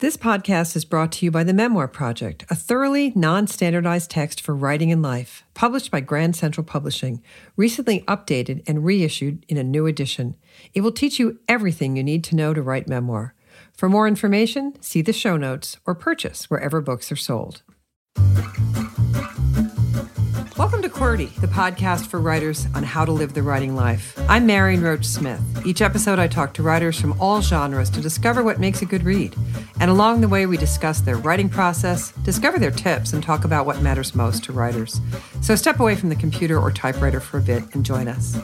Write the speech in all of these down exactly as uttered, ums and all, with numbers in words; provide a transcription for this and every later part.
This podcast is brought to you by The Memoir Project, a thoroughly non-standardized text for writing and life, published by Grand Central Publishing, recently updated and reissued in a new edition. It will teach you everything you need to know to write memoir. For more information, see the show notes or purchase wherever books are sold. Welcome to QWERTY, the podcast for writers on how to live the writing life. I'm Marion Roach Smith. Each episode I talk to writers from all genres to discover what makes a good read. And along the way, we discuss their writing process, discover their tips, and talk about what matters most to writers. So step away from the computer or typewriter for a bit and join us.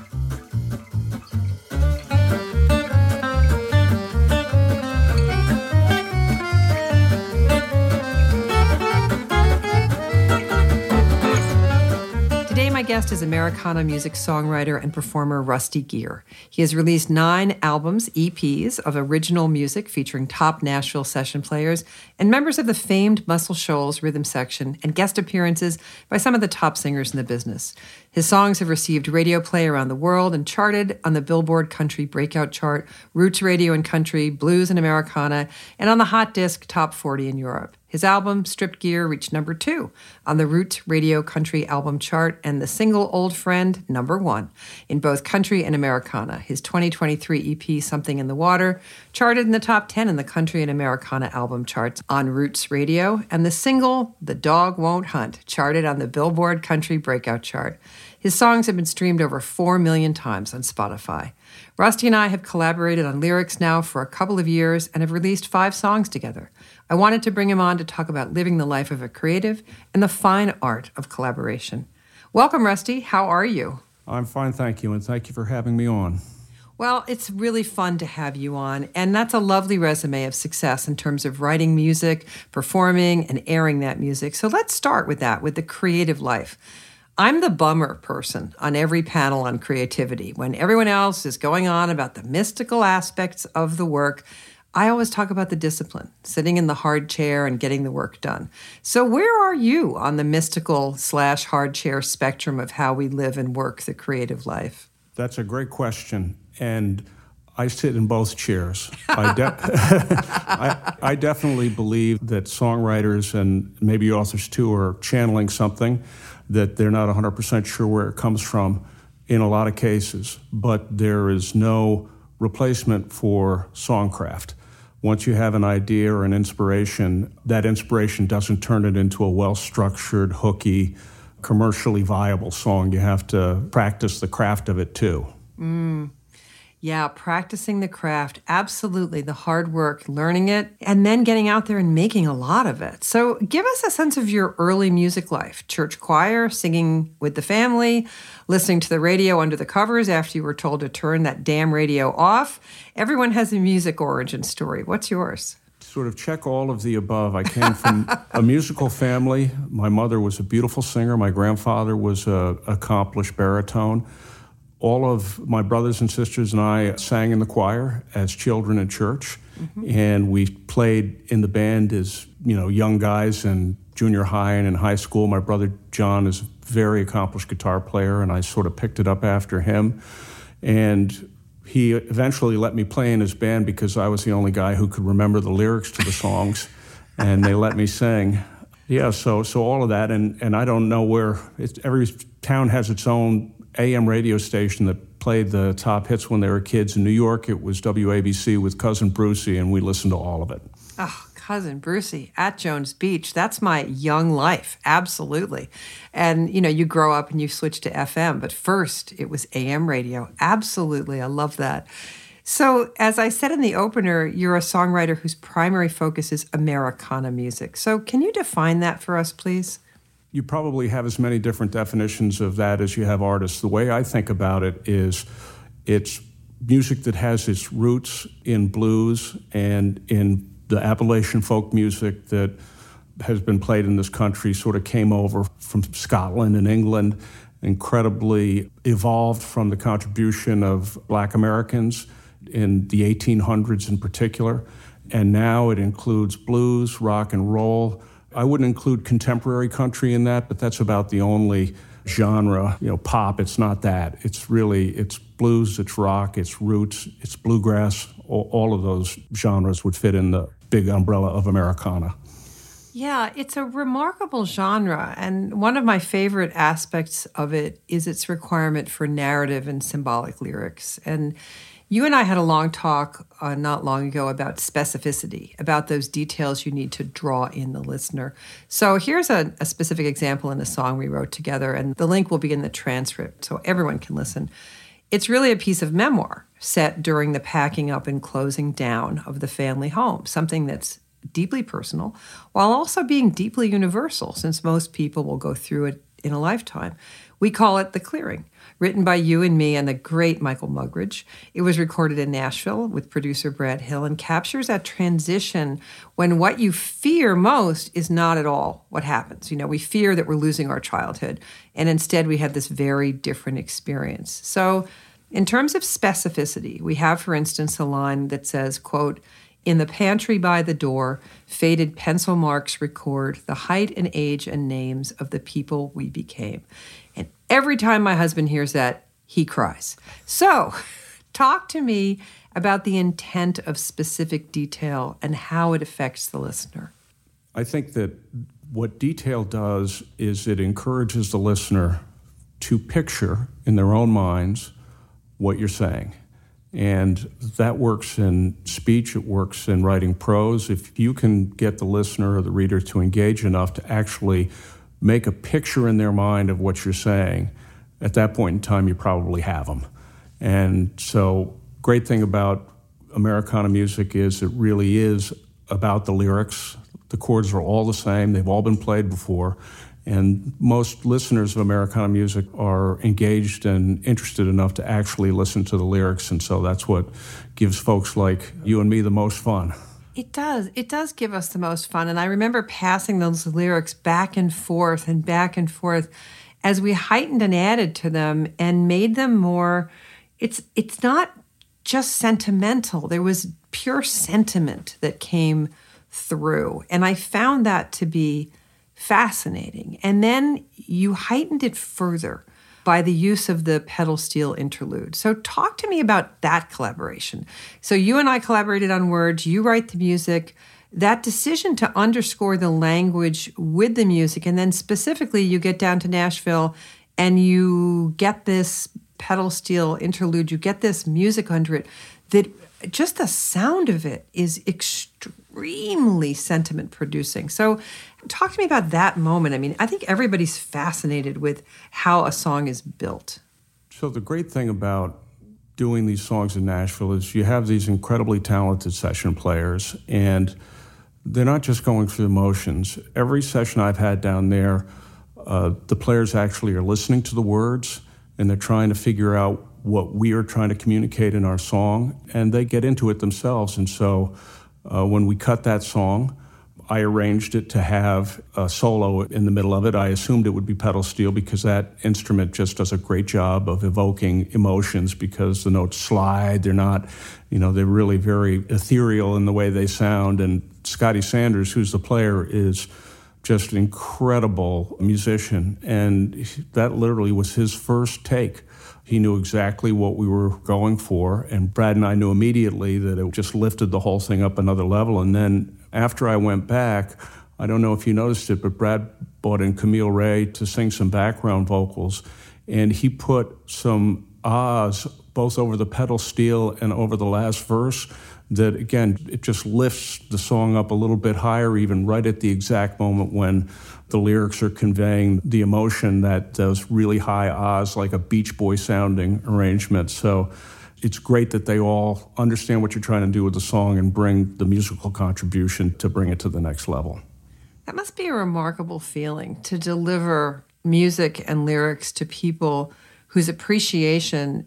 My guest is Americana music songwriter and performer Rusty Geer. He has released nine albums, E Ps, of original music featuring top Nashville session players and members of the famed Muscle Shoals rhythm section, and guest appearances by some of the top singers in the business. His songs have received radio play around the world and charted on the Billboard Country Breakout Chart, Roots Radio and Country, Blues and Americana, and on the Hot Disc Top forty in Europe. His album, Stripped Gear, reached number two on the Roots Radio Country Album Chart, and the single Old Friend, number one, in both country and Americana. His twenty twenty-three E P, Something in the Water, charted in the top ten in the country and Americana album charts on Roots Radio, and the single, The Dog Won't Hunt, charted on the Billboard Country Breakout Chart. His songs have been streamed over four million times on Spotify. Rusty and I have collaborated on lyrics now for a couple of years and have released five songs together. I wanted to bring him on to talk about living the life of a creative and the fine art of collaboration. Welcome, Rusty. How are you? I'm fine, thank you, and thank you for having me on. Well, it's really fun to have you on, and that's a lovely resume of success in terms of writing music, performing, and airing that music. So let's start with that, with the creative life. I'm the bummer person on every panel on creativity. When everyone else is going on about the mystical aspects of the work, I always talk about the discipline, sitting in the hard chair and getting the work done. So where are you on the mystical slash hard chair spectrum of how we live and work the creative life? That's a great question, and I sit in both chairs. I, de- I, I definitely believe that songwriters and maybe authors too are channeling something that they're not one hundred percent sure where it comes from in a lot of cases, but there is no replacement for songcraft. Once you have an idea or an inspiration, that inspiration doesn't turn it into a well-structured, hooky, commercially viable song. You have to practice the craft of it too. Mm. Yeah, practicing the craft, absolutely, the hard work, learning it, and then getting out there and making a lot of it. So give us a sense of your early music life. Church choir, singing with the family, listening to the radio under the covers after you were told to turn that damn radio off. Everyone has a music origin story. What's yours? Sort of check all of the above. I came from a musical family. My mother was a beautiful singer. My grandfather was an accomplished baritone. All of my brothers and sisters and I sang in the choir as children in church, mm-hmm. and we played in the band as, you know, young guys in junior high and in high school. My brother John is a very accomplished guitar player, and I sort of picked it up after him. And he eventually let me play in his band because I was the only guy who could remember the lyrics to the songs, and they let me sing. Yeah, so so all of that, and, and I don't know where, it's, every town has its own A M radio station that played the top hits when they were kids. In New York, it was W A B C with Cousin Brucey, and we listened to all of it. Oh, Cousin Brucey at Jones Beach. That's my young life, absolutely. And, you know, you grow up and you switch to F M, but first it was A M radio. Absolutely, I love that. So, as I said in the opener, you're a songwriter whose primary focus is Americana music. So, can you define that for us, please? You probably have as many different definitions of that as you have artists. The way I think about it is it's music that has its roots in blues and in the Appalachian folk music that has been played in this country, sort of came over from Scotland and England, incredibly evolved from the contribution of Black Americans in the eighteen hundreds in particular. And now it includes blues, rock and roll. I wouldn't include contemporary country in that, but that's about the only genre, you know, pop. It's not that. It's really, it's blues, it's rock, it's roots, it's bluegrass. All, all of those genres would fit in the big umbrella of Americana. Yeah, it's a remarkable genre, and one of my favorite aspects of it is its requirement for narrative and symbolic lyrics. And you and I had a long talk uh, not long ago about specificity, about those details you need to draw in the listener. So here's a, a specific example in a song we wrote together, and the link will be in the transcript so everyone can listen. It's really a piece of memoir set during the packing up and closing down of the family home, something that's deeply personal, while also being deeply universal, since most people will go through it in a lifetime. We call it The Clearing, written by you and me and the great Michael Muggeridge. It was recorded in Nashville with producer Brad Hill and captures that transition when what you fear most is not at all what happens. You know, we fear that we're losing our childhood, and instead we have this very different experience. So in terms of specificity, we have, for instance, a line that says, quote, "In the pantry by the door, faded pencil marks record the height and age and names of the people we became." And every time my husband hears that, he cries. So talk to me about the intent of specific detail and how it affects the listener. I think that what detail does is it encourages the listener to picture in their own minds what you're saying. And that works in speech, it works in writing prose. If you can get the listener or the reader to engage enough to actually make a picture in their mind of what you're saying, at that point in time, you probably have them. And so, great thing about Americana music is it really is about the lyrics. The chords are all the same. They've all been played before. And most listeners of Americana music are engaged and interested enough to actually listen to the lyrics. And so that's what gives folks like you and me the most fun. It does. It does give us the most fun. And I remember passing those lyrics back and forth and back and forth as we heightened and added to them and made them more, it's it's not just sentimental. There was pure sentiment that came through. And I found that to be fascinating. And then you heightened it further by the use of the pedal steel interlude. So talk to me about that collaboration. So you and I collaborated on words, you write the music, that decision to underscore the language with the music, and then specifically you get down to Nashville and you get this pedal steel interlude, you get this music under it, that just the sound of it is extremely sentiment producing. So talk to me about that moment. I mean, I think everybody's fascinated with how a song is built. So the great thing about doing these songs in Nashville is you have these incredibly talented session players, and they're not just going through the motions. Every session I've had down there, uh, the players actually are listening to the words, and they're trying to figure out what we are trying to communicate in our song, and they get into it themselves. And so uh, when we cut that song, I arranged it to have a solo in the middle of it. I assumed it would be pedal steel because that instrument just does a great job of evoking emotions because the notes slide. They're not, you know, they're really very ethereal in the way they sound. And Scotty Sanders, who's the player, is just an incredible musician. And that literally was his first take. He knew exactly what we were going for, and Brad and I knew immediately that it just lifted the whole thing up another level. And then after I went back, I don't know if you noticed it, but Brad brought in Camille Ray to sing some background vocals, and he put some ahs both over the pedal steel and over the last verse that, again, it just lifts the song up a little bit higher, even right at the exact moment when the lyrics are conveying the emotion, that those really high ahs, like a Beach Boy sounding arrangement. So it's great that they all understand what you're trying to do with the song and bring the musical contribution to bring it to the next level. That must be a remarkable feeling, to deliver music and lyrics to people whose appreciation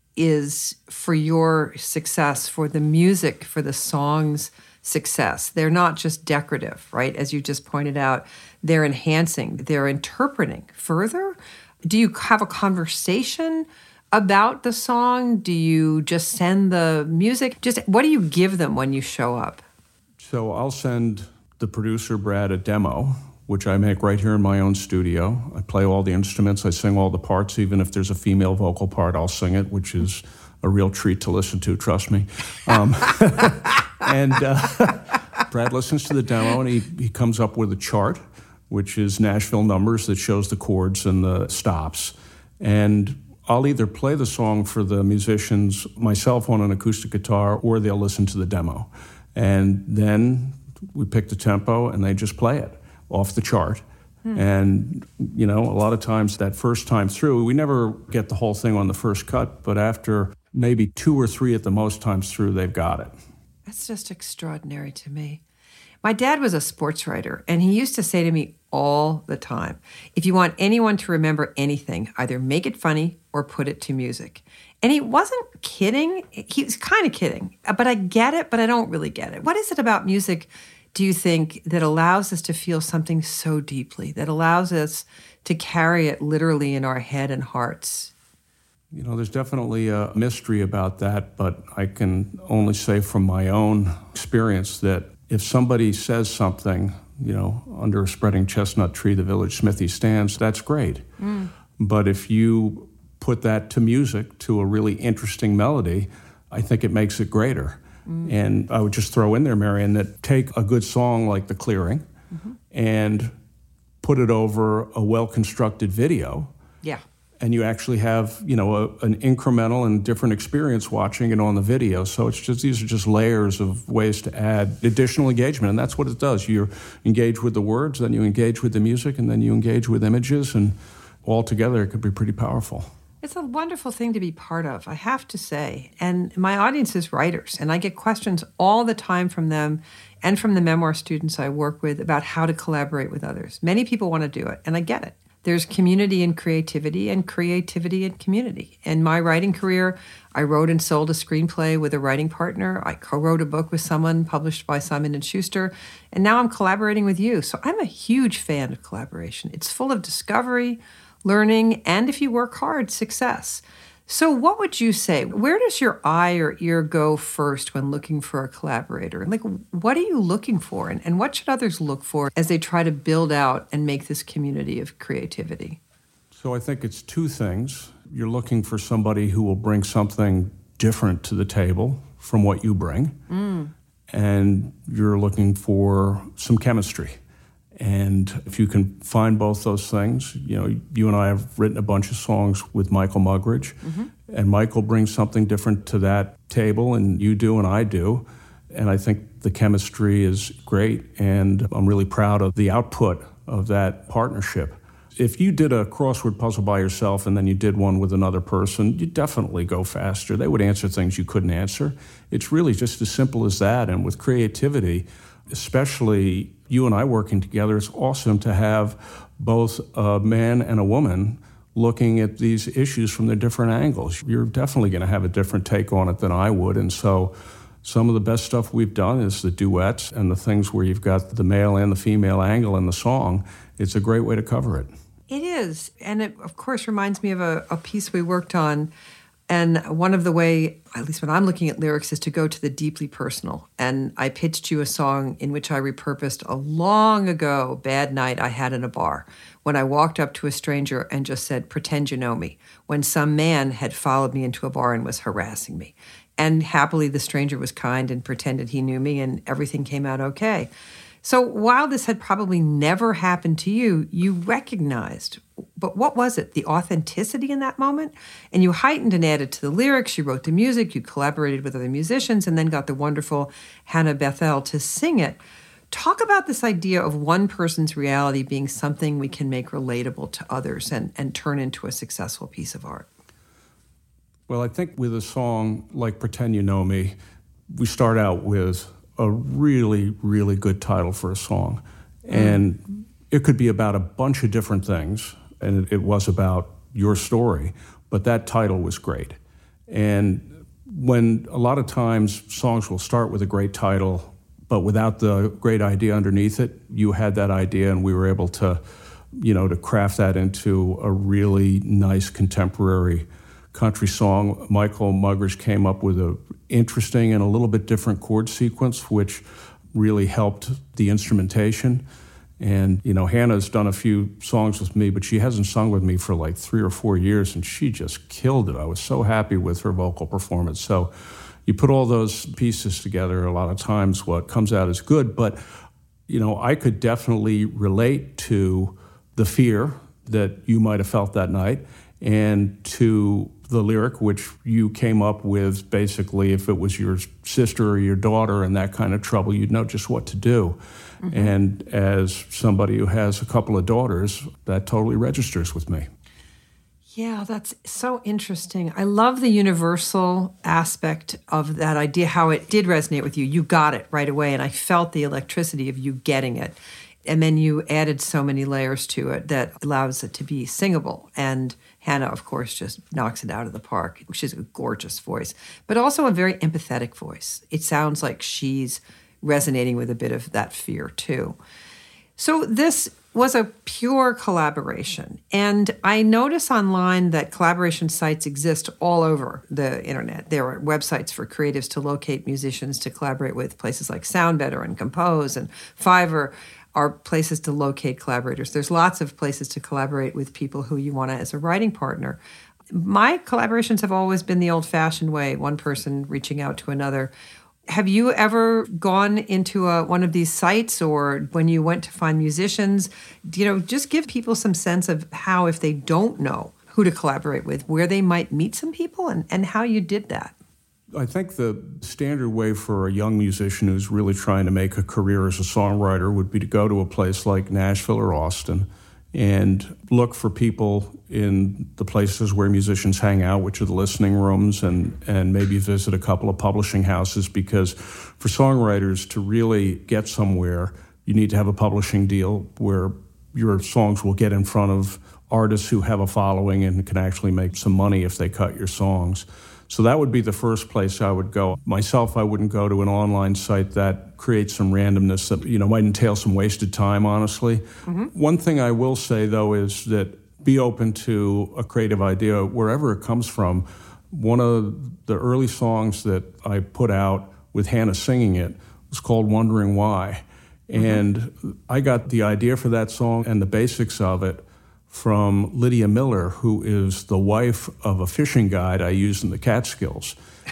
is for your success, for the music, for the song's success. They're not just decorative, right? As you just pointed out, they're enhancing, they're interpreting further. Do you have a conversation about the song? Do you just send the music? Just what do you give them when you show up? So I'll send the producer, Brad, a demo, which I make right here in my own studio. I play all the instruments, I sing all the parts. Even if there's a female vocal part, I'll sing it, which is a real treat to listen to, trust me. Um, and uh, Brad listens to the demo and he, he comes up with a chart, which is Nashville numbers that shows the chords and the stops. And I'll either play the song for the musicians myself on an acoustic guitar, or they'll listen to the demo. And then we pick the tempo and they just play it off the chart. Hmm. And, you know, a lot of times that first time through, we never get the whole thing on the first cut, but after maybe two or three at the most times through, they've got it. That's just extraordinary to me. My dad was a sports writer, and he used to say to me all the time, if you want anyone to remember anything, either make it funny or put it to music. And he wasn't kidding. He was kind of kidding. But I get it, but I don't really get it. What is it about music, do you think, that allows us to feel something so deeply, that allows us to carry it literally in our head and hearts? You know, there's definitely a mystery about that, but I can only say from my own experience that if somebody says something, you know, under a spreading chestnut tree, the village smithy stands, that's great. Mm. But if you put that to music, to a really interesting melody, I think it makes it greater. Mm. And I would just throw in there, Marian, that take a good song like The Clearing mm-hmm. and put it over a well-constructed video. Yeah. And you actually have, you know, a, an incremental and different experience watching it on the video. So it's just, these are just layers of ways to add additional engagement, and that's what it does. You engage with the words, then you engage with the music, and then you engage with images, and all together it could be pretty powerful. It's a wonderful thing to be part of, I have to say. And my audience is writers, and I get questions all the time from them and from the memoir students I work with about how to collaborate with others. Many people want to do it, and I get it. There's community and creativity, and creativity and community. In my writing career, I wrote and sold a screenplay with a writing partner. I co-wrote a book with someone published by Simon and Schuster, and now I'm collaborating with you. So I'm a huge fan of collaboration. It's full of discovery, learning, and if you work hard, success. So what would you say? Where does your eye or ear go first when looking for a collaborator? Like, what are you looking for? And, and what should others look for as they try to build out and make this community of creativity? So I think it's two things. You're looking for somebody who will bring something different to the table from what you bring. Mm. And you're looking for some chemistry. And if you can find both those things, you know, you and I have written a bunch of songs with Michael Muggeridge, mm-hmm. and Michael brings something different to that table, and you do and I do. And I think the chemistry is great, and I'm really proud of the output of that partnership. If you did a crossword puzzle by yourself and then you did one with another person, you'd definitely go faster. They would answer things you couldn't answer. It's really just as simple as that. And with creativity, especially you and I working together, it's awesome to have both a man and a woman looking at these issues from their different angles. You're definitely going to have a different take on it than I would. And so some of the best stuff we've done is the duets and the things where you've got the male and the female angle in the song. It's a great way to cover it. It is. And it, of course, reminds me of a, a piece we worked on. And one of the way, at least when I'm looking at lyrics, is to go to the deeply personal. And I pitched you a song in which I repurposed a long ago bad night I had in a bar when I walked up to a stranger and just said, "Pretend you know me," when some man had followed me into a bar and was harassing me. And happily, the stranger was kind and pretended he knew me, and everything came out okay. So while this had probably never happened to you, you recognized, but what was it? The authenticity in that moment? And you heightened and added to the lyrics, you wrote the music, you collaborated with other musicians, and then got the wonderful Hannah Bethel to sing it. Talk about this idea of one person's reality being something we can make relatable to others and, and turn into a successful piece of art. Well, I think with a song like Pretend You Know Me, we start out with a really, really good title for a song. Mm. And it could be about a bunch of different things, and it was about your story, but that title was great. And when a lot of times songs will start with a great title, but without the great idea underneath it, you had that idea, and we were able to, you know, to craft that into a really nice contemporary country song. Michael Muggeridge came up with a interesting and a little bit different chord sequence, which really helped the instrumentation. And, you know, Hannah's done a few songs with me, but she hasn't sung with me for like three or four years, and she just killed it. I was so happy with her vocal performance. So you put all those pieces together, a lot of times what comes out is good. But, you know, I could definitely relate to the fear that you might have felt that night and to the lyric, which you came up with basically if it was your sister or your daughter in that kind of trouble, you'd know just what to do. Mm-hmm. And as somebody who has a couple of daughters, that totally registers with me. Yeah, that's so interesting. I love the universal aspect of that idea, how it did resonate with you. You got it right away, and I felt the electricity of you getting it. And then you added so many layers to it that allows it to be singable. And Hannah, of course, just knocks it out of the park. She's a gorgeous voice, but also a very empathetic voice. It sounds like she's resonating with a bit of that fear, too. So this was a pure collaboration. And I notice online that collaboration sites exist all over the internet. There are websites for creatives to locate musicians to collaborate with, places like SoundBetter and Compose and Fiverr are places to locate collaborators. There's lots of places to collaborate with people who you want as a writing partner. My collaborations have always been the old-fashioned way, one person reaching out to another. Have you ever gone into a, one of these sites, or when you went to find musicians, you know, just give people some sense of how, if they don't know who to collaborate with, where they might meet some people and, and how you did that? I think the standard way for a young musician who's really trying to make a career as a songwriter would be to go to a place like Nashville or Austin and look for people in the places where musicians hang out, which are the listening rooms, and, and maybe visit a couple of publishing houses, because for songwriters to really get somewhere, you need to have a publishing deal where your songs will get in front of artists who have a following and can actually make some money if they cut your songs. So that would be the first place I would go. Myself, I wouldn't go to an online site that creates some randomness that, you know, might entail some wasted time, honestly. Mm-hmm. One thing I will say, though, is that be open to a creative idea wherever it comes from. One of the early songs that I put out with Hannah singing it was called Wondering Why. Mm-hmm. And I got the idea for that song and the basics of it from Lydia Miller, who is the wife of a fishing guide I used in the Catskills.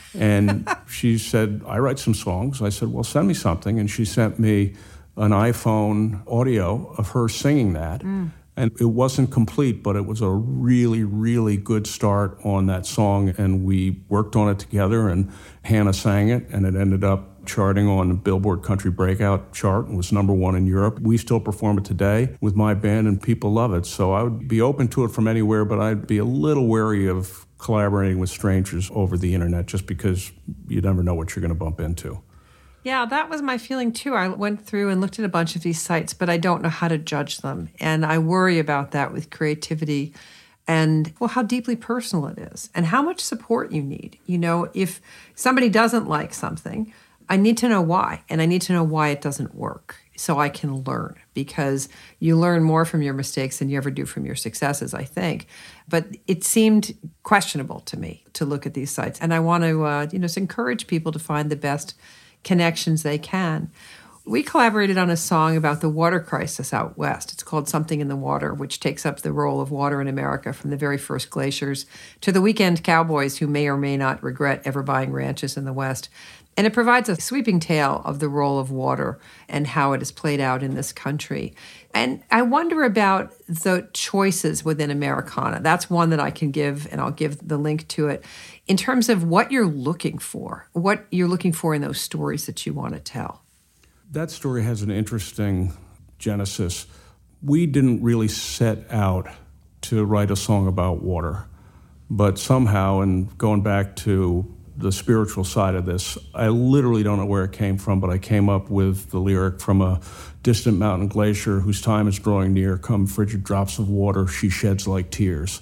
And she said, I write some songs. I said, well, send me something. And she sent me an iPhone audio of her singing that. Mm. And it wasn't complete, but it was a really, really good start on that song. And we worked on it together, and Hannah sang it, and it ended up charting on the Billboard Country Breakout chart and was number one in Europe. We still perform it today with my band, and people love it. So I would be open to it from anywhere, but I'd be a little wary of collaborating with strangers over the internet, just because you never know what you're going to bump into. Yeah, that was my feeling too. I went through and looked at a bunch of these sites, but I don't know how to judge them. And I worry about that with creativity and, well, how deeply personal it is and how much support you need. You know, if somebody doesn't like something, I need to know why, and I need to know why it doesn't work so I can learn, because you learn more from your mistakes than you ever do from your successes, I think. But it seemed questionable to me to look at these sites, and I want to uh, you know, encourage people to find the best connections they can. We collaborated on a song about the water crisis out west. It's called Something in the Water, which takes up the role of water in America from the very first glaciers to the weekend cowboys who may or may not regret ever buying ranches in the West. And it provides a sweeping tale of the role of water and how it is played out in this country. And I wonder about the choices within Americana. That's one that I can give, and I'll give the link to it, in terms of what you're looking for, what you're looking for in those stories that you want to tell. That story has an interesting genesis. We didn't really set out to write a song about water, but somehow, and going back to the spiritual side of this, I literally don't know where it came from, but I came up with the lyric from a distant mountain glacier whose time is drawing near. Come frigid drops of water, she sheds like tears.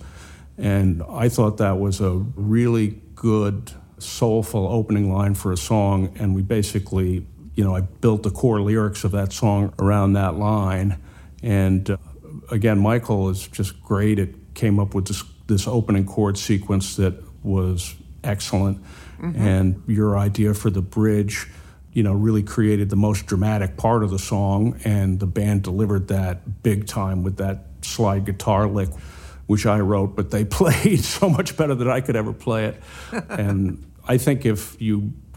And I thought that was a really good, soulful opening line for a song, and we basically, you know, I built the core lyrics of that song around that line. And uh, again, Michael is just great. It came up with this, this opening chord sequence that was excellent. Mm-hmm. And your idea for the bridge, you know, really created the most dramatic part of the song, and the band delivered that big time with that slide guitar lick, which I wrote, but they played so much better than I could ever play it. And I think if you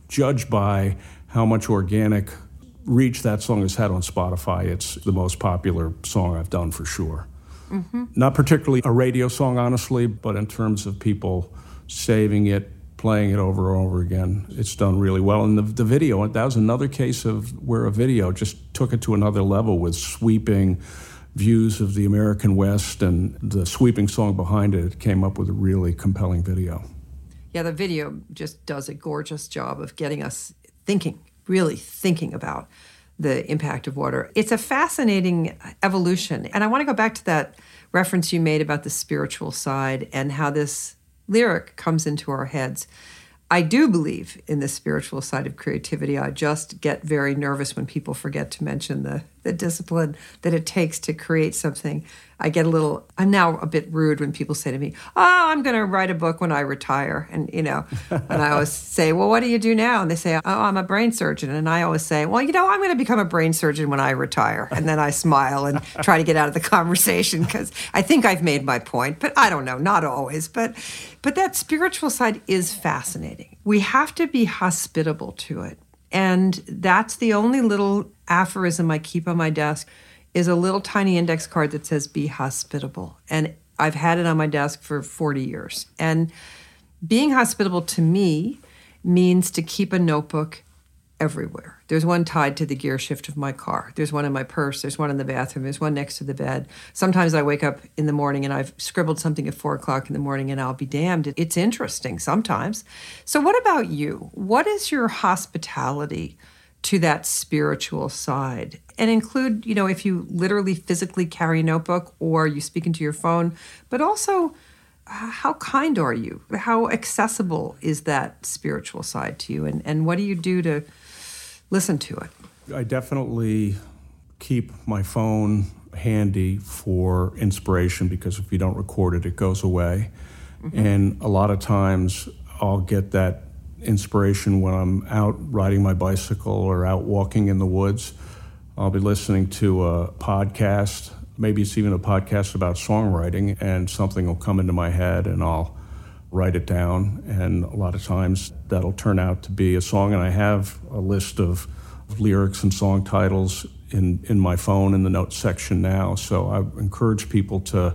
judged by how much organic reach that song has had on Spotify. It's the most popular song I've done for sure. Mm-hmm. Not particularly a radio song, honestly, but in terms of people saving it, playing it over and over again, it's done really well. And the, the video, that was another case of where a video just took it to another level with sweeping views of the American West, and the sweeping song behind it, it came up with a really compelling video. Yeah, the video just does a gorgeous job of getting us thinking, really thinking about the impact of water. It's a fascinating evolution. And I want to go back to that reference you made about the spiritual side and how this lyric comes into our heads. I do believe in the spiritual side of creativity. I just get very nervous when people forget to mention the, the discipline that it takes to create something. I get a little, I'm now a bit rude when people say to me, oh, I'm going to write a book when I retire. And, you know, and I always say, well, what do you do now? And they say, oh, I'm a brain surgeon. And I always say, well, you know, I'm going to become a brain surgeon when I retire. And then I smile and try to get out of the conversation because I think I've made my point. But I don't know, not always. But, but that spiritual side is fascinating. We have to be hospitable to it. And that's the only little aphorism I keep on my desk is a little tiny index card that says, be hospitable. And I've had it on my desk for forty years. And being hospitable to me means to keep a notebook everywhere. There's one tied to the gear shift of my car. There's one in my purse. There's one in the bathroom. There's one next to the bed. Sometimes I wake up in the morning and I've scribbled something at four o'clock in the morning and I'll be damned. It's interesting sometimes. So what about you? What is your hospitality to that spiritual side? And include, you know, if you literally physically carry a notebook or you speak into your phone, but also uh, how kind are you? How accessible is that spiritual side to you? And, and what do you do to listen to it? I definitely keep my phone handy for inspiration because if you don't record it, it goes away. Mm-hmm. And a lot of times I'll get that inspiration when I'm out riding my bicycle or out walking in the woods. I'll be listening to a podcast, maybe it's even a podcast about songwriting, and something will come into my head and I'll write it down. And a lot of times that'll turn out to be a song, and I have a list of lyrics and song titles in, in my phone in the notes section now. So I encourage people to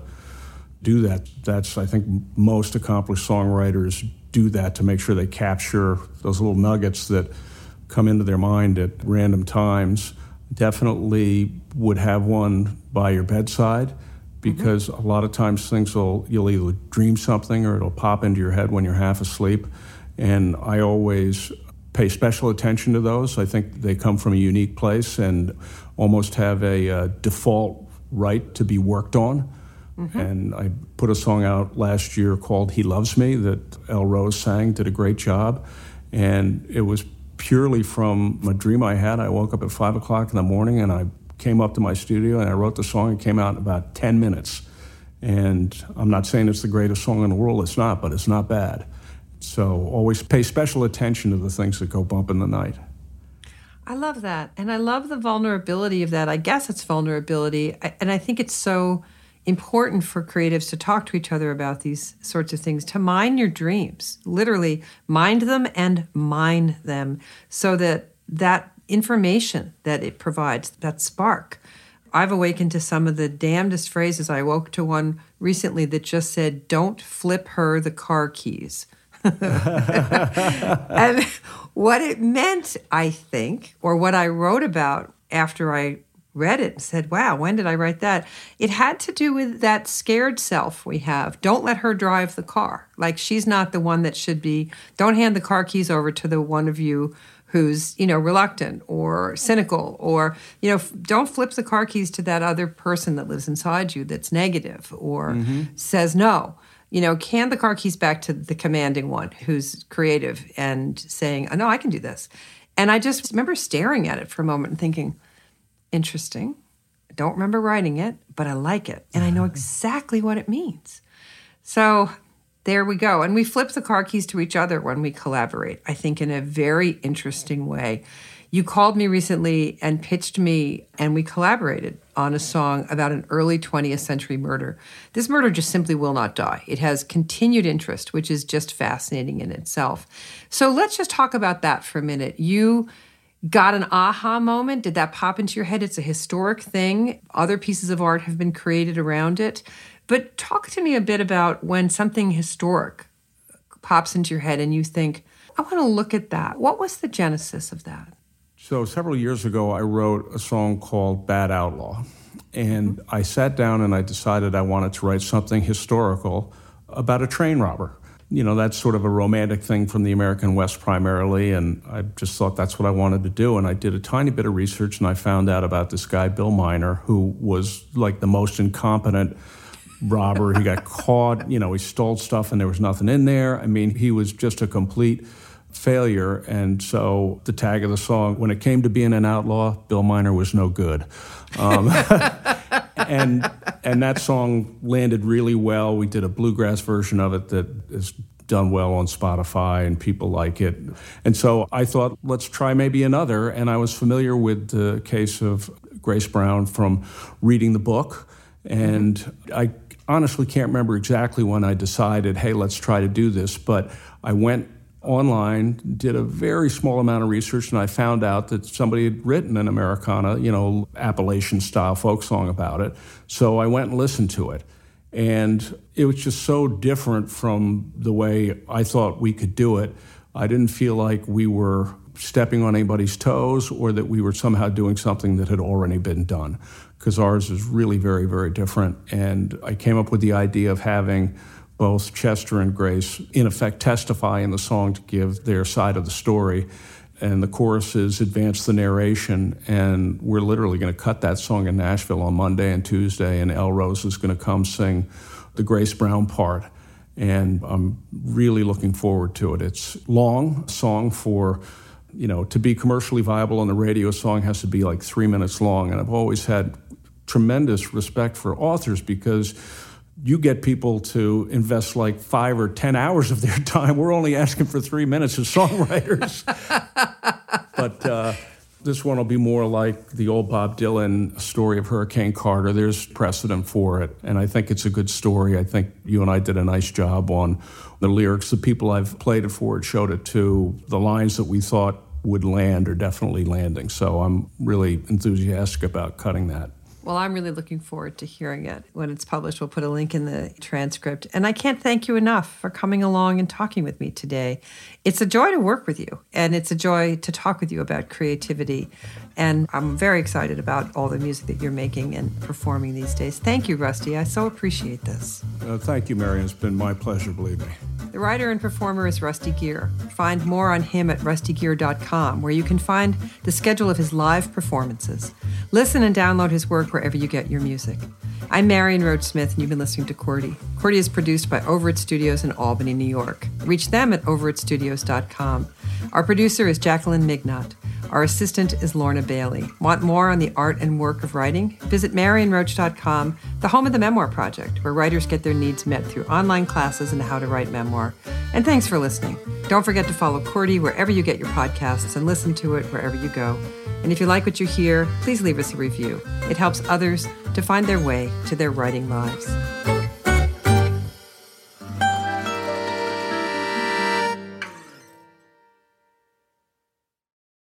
do that. That's, I think, most accomplished songwriters do that to make sure they capture those little nuggets that come into their mind at random times. Definitely would have one by your bedside because mm-hmm. a lot of times things will, you'll either dream something or it'll pop into your head when you're half asleep. And I always pay special attention to those. I think they come from a unique place and almost have a uh, default right to be worked on. Mm-hmm. And I put a song out last year called He Loves Me that Elle Rose sang, did a great job. And it was purely from a dream I had. I woke up at five o'clock in the morning and I came up to my studio and I wrote the song. It came out in about ten minutes. And I'm not saying it's the greatest song in the world. It's not, but it's not bad. So always pay special attention to the things that go bump in the night. I love that. And I love the vulnerability of that. I guess it's vulnerability. And I think it's so important for creatives to talk to each other about these sorts of things, to mine your dreams, literally mind them and mine them so that that information that it provides, that spark. I've awakened to some of the damnedest phrases. I woke to one recently that just said, don't flip her the car keys. And what it meant, I think, or what I wrote about after I read it and said, wow, when did I write that? It had to do with that scared self we have. Don't let her drive the car. Like she's not the one that should be. Don't hand the car keys over to the one of you who's, you know, reluctant or cynical, or, you know, f- don't flip the car keys to that other person that lives inside you that's negative or mm-hmm. says no. You know, hand the car keys back to the commanding one who's creative and saying, oh, no, I can do this. And I just remember staring at it for a moment and thinking, interesting. I don't remember writing it, but I like it. And I know exactly what it means. So there we go. And we flip the car keys to each other when we collaborate, I think, in a very interesting way. You called me recently and pitched me, and we collaborated on a song about an early twentieth century murder. This murder just simply will not die. It has continued interest, which is just fascinating in itself. So let's just talk about that for a minute. You got an aha moment? Did that pop into your head? It's a historic thing. Other pieces of art have been created around it. But talk to me a bit about when something historic pops into your head and you think, I want to look at that. What was the genesis of that? So several years ago, I wrote a song called Bad Outlaw. And mm-hmm. I sat down and I decided I wanted to write something historical about a train robber. You know, that's sort of a romantic thing from the American West primarily, and I just thought that's what I wanted to do. And I did a tiny bit of research, and I found out about this guy, Bill Miner, who was like the most incompetent robber. He got caught, you know, he stole stuff and there was nothing in there. I mean, he was just a complete failure. And so the tag of the song, when it came to being an outlaw, Bill Miner was no good. Um, and and that song landed really well. We did a bluegrass version of it that is done well on Spotify and people like it. And so I thought, let's try maybe another. And I was familiar with the case of Grace Brown from reading the book. And mm-hmm. I honestly can't remember exactly when I decided, hey, let's try to do this. But I went online, did a very small amount of research, and I found out that somebody had written an Americana, you know, Appalachian-style folk song about it. So I went and listened to it. And it was just so different from the way I thought we could do it. I didn't feel like we were stepping on anybody's toes or that we were somehow doing something that had already been done, because ours is really very, very different. And I came up with the idea of having both Chester and Grace, in effect, testify in the song to give their side of the story. And the choruses advance the narration. And we're literally going to cut that song in Nashville on Monday and Tuesday, and Elle Rose is going to come sing the Grace Brown part. And I'm really looking forward to it. It's long, a song for, you know, to be commercially viable on the radio, a song has to be like three minutes long. And I've always had tremendous respect for authors because you get people to invest like five or ten hours of their time. We're only asking for three minutes as songwriters. But uh, this one will be more like the old Bob Dylan story of Hurricane Carter. There's precedent for it, and I think it's a good story. I think you and I did a nice job on the lyrics. The people I've played it for it showed it too. The lines that we thought would land are definitely landing, so I'm really enthusiastic about cutting that. Well, I'm really looking forward to hearing it. When it's published, we'll put a link in the transcript. And I can't thank you enough for coming along and talking with me today. It's a joy to work with you, and it's a joy to talk with you about creativity. And I'm very excited about all the music that you're making and performing these days. Thank you, Rusty. I so appreciate this. Uh, thank you, Marian. It's been my pleasure, believe me. The writer and performer is Rusty Gere. Find more on him at rusty gere dot com, where you can find the schedule of his live performances. Listen and download his work wherever you get your music. I'm Marian Roach Smith, and you've been listening to Cordy. Cordy is produced by Over It Studios in Albany, New York. Reach them at over it studios dot com. Our producer is Jacqueline Mignot. Our assistant is Lorna Bailey. Want more on the art and work of writing? Visit marian roach dot com, the home of the Memoir Project, where writers get their needs met through online classes in how to write memoir. And thanks for listening. Don't forget to follow Cordy wherever you get your podcasts and listen to it wherever you go. And if you like what you hear, please leave us a review. It helps others to find their way to their writing lives.